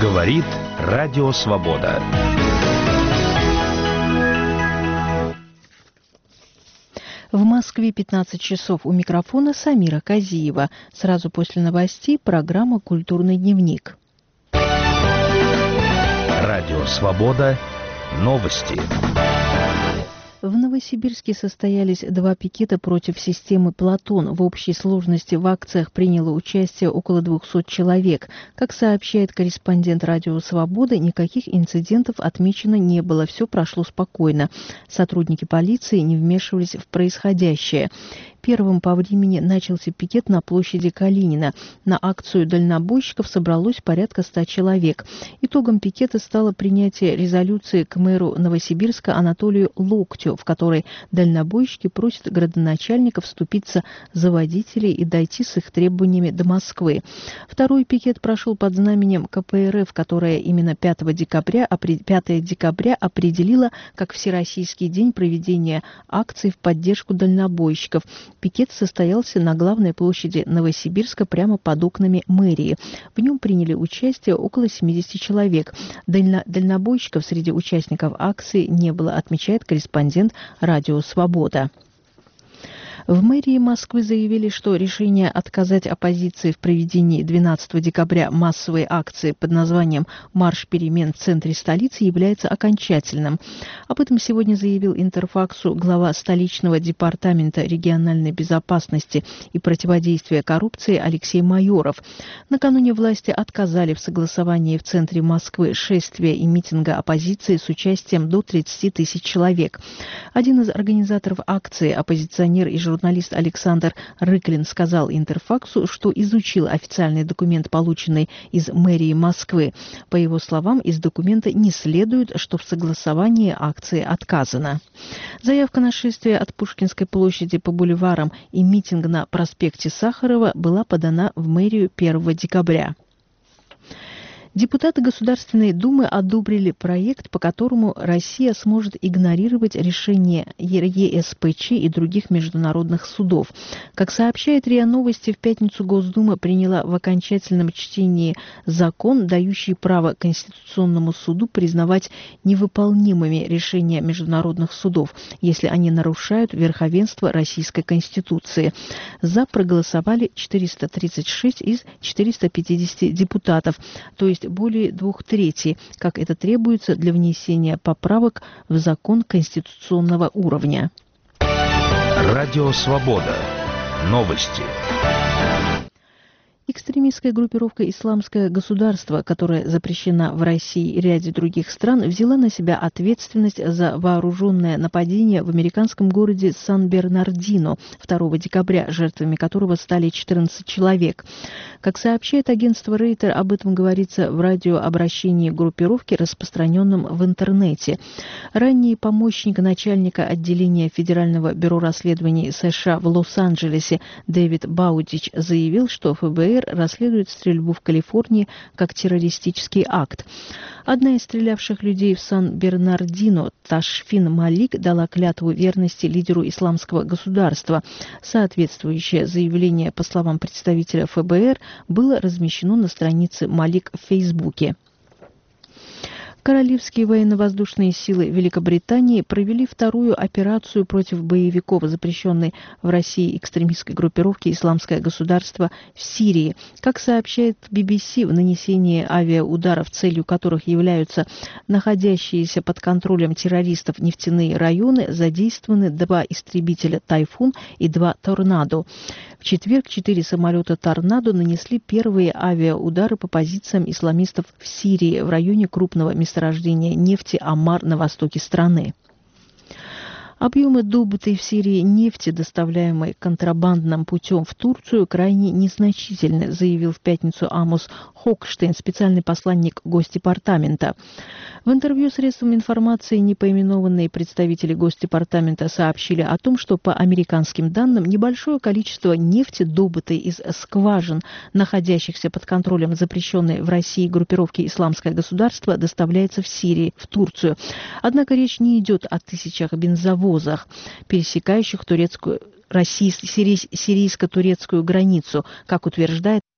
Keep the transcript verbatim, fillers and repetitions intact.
Говорит Радио Свобода. В Москве пятнадцать часов. У микрофона Самира Казиева. Сразу после новостей программа «Культурный дневник». Радио Свобода. Новости. В Новосибирске состоялись два пикета против системы «Платон». В общей сложности в акциях приняло участие около двухсот человек. Как сообщает корреспондент «Радио Свобода», никаких инцидентов отмечено не было, все прошло спокойно. Сотрудники полиции не вмешивались в происходящее. Первым по времени начался пикет на площади Калинина. На акцию дальнобойщиков собралось порядка ста человек. Итогом пикета стало принятие резолюции к мэру Новосибирска Анатолию Локтю, в которой дальнобойщики просят градоначальника вступиться за водителей и дойти с их требованиями до Москвы. Второй пикет прошел под знаменем ка пэ эр эф, которое именно пятого декабря, пятого декабря определило как Всероссийский день проведения акций в поддержку дальнобойщиков. Пикет состоялся на главной площади Новосибирска прямо под окнами мэрии. В нем приняли участие около семидесяти человек. Дально- дальнобойщиков среди участников акции не было, отмечает корреспондент «Радио Свобода». В мэрии Москвы заявили, что решение отказать оппозиции в проведении двенадцатого декабря массовой акции под названием «Марш перемен» в центре столицы является окончательным. Об этом сегодня заявил Интерфаксу глава столичного департамента региональной безопасности и противодействия коррупции Алексей Майоров. Накануне власти отказали в согласовании в центре Москвы шествия и митинга оппозиции с участием до тридцати тысяч человек. Один из организаторов акции, оппозиционер и журналист Журналист Александр Рыклин сказал Интерфаксу, что изучил официальный документ, полученный из мэрии Москвы. По его словам, из документа не следует, что в согласовании акции отказано. Заявка на шествие от Пушкинской площади по бульварам и митинг на проспекте Сахарова была подана в мэрию первого декабря. Депутаты Государственной Думы одобрили проект, по которому Россия сможет игнорировать решения е эс пэ че и других международных судов. Как сообщает РИА Новости, в пятницу Госдума приняла в окончательном чтении закон, дающий право Конституционному суду признавать невыполнимыми решения международных судов, если они нарушают верховенство Российской Конституции. За проголосовали четыреста тридцать шесть из четырёхсот пятидесяти депутатов, то есть более двух третей, как это требуется для внесения поправок в закон конституционного уровня. Радио Свобода. Новости. Экстремистская группировка «Исламское государство», которая запрещена в России и ряде других стран, взяла на себя ответственность за вооруженное нападение в американском городе Сан-Бернардино второго декабря, жертвами которого стали четырнадцать человек. Как сообщает агентство Рейтер, об этом говорится в радиообращении группировки, распространенном в интернете. Ранний помощник начальника отделения Федерального бюро расследований США в Лос-Анджелесе Дэвид Баудич заявил, что эф бэ эр расследует стрельбу в Калифорнии как террористический акт. Одна из стрелявших людей в Сан-Бернардино, Ташфин Малик, дала клятву верности лидеру исламского государства. Соответствующее заявление, по словам представителя эф бэ эр, было размещено на странице Малик в Фейсбуке. Королевские военно-воздушные силы Великобритании провели вторую операцию против боевиков, запрещенной в России экстремистской группировки «Исламское государство» в Сирии. Как сообщает би би си, в нанесении авиаударов, целью которых являются находящиеся под контролем террористов нефтяные районы, задействованы два истребителя «Тайфун» и два «Торнадо». В четверг четыре самолета «Торнадо» нанесли первые авиаудары по позициям исламистов в Сирии в районе крупного месторождения нефти Амар на востоке страны. Объемы добытой в Сирии нефти, доставляемой контрабандным путем в Турцию, крайне незначительны, заявил в пятницу Амос Хокштейн, специальный посланник Госдепартамента. В интервью средствам информации непоименованные представители Госдепартамента сообщили о том, что по американским данным небольшое количество нефти, добытой из скважин, находящихся под контролем запрещенной в России группировки «Исламское государство», доставляется в Сирию, в Турцию. Однако речь не идет о тысячах бензовозах, пересекающих турецкую, российско-сирийско-турецкую границу, как утверждает